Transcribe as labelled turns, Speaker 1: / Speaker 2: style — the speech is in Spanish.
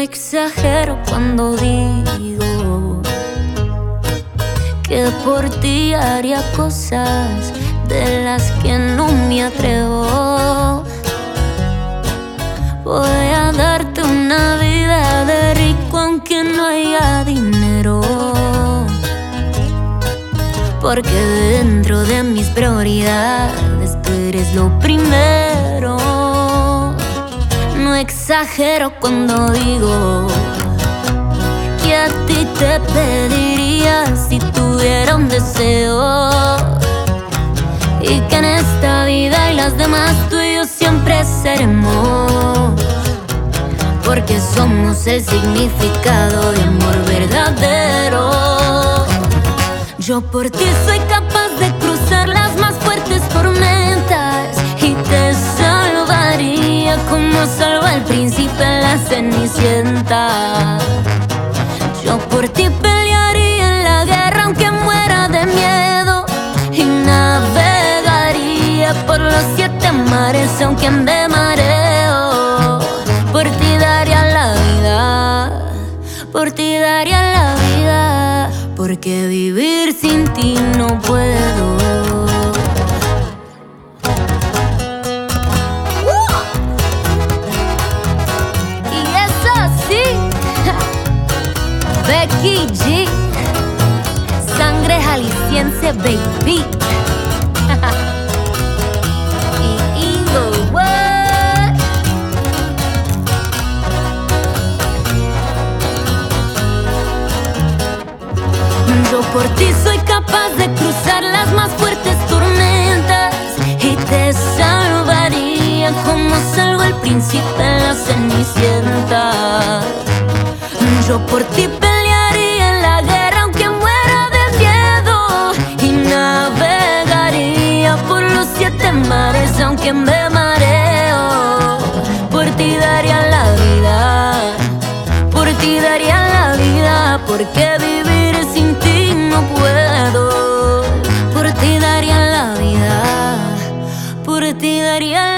Speaker 1: exagero cuando digo que por ti haría cosas de las que no me atrevo. Voy a darte una vida de rico aunque no haya dinero, porque dentro de mis prioridades tú eres lo primero. No exagero cuando digo que a ti te pediría si tuviera un deseo, y que en esta vida y las demás tú y yo siempre seremos, porque somos el significado de amor verdadero. Yo por ti soy capaz de cruzar las más fuertes tormentas y te salvaría como salva el príncipe en la Cenicienta. Yo por ti pelearía en la guerra aunque muera de miedo, y navegaría por los 7 mares aunque ande mareo. Por ti daría la vida, por ti daría la vida, porque vivir sin ti no puedo. Y eso sí, Becky G, sangre jalisciense, baby. Y Inglewood. Yo por ti soy capaz de cruzar las más fuertes tormentas y te salvaría como salva el príncipe en la Cenicienta. Yo por ti pelearía en la guerra aunque muera de miedo, y navegaría por los 7 mares aunque me mareo. Por ti daría la vida, por ti daría la vida, porque vivir sin ti no puedo. Por ti daría la vida, por ti daría la vida.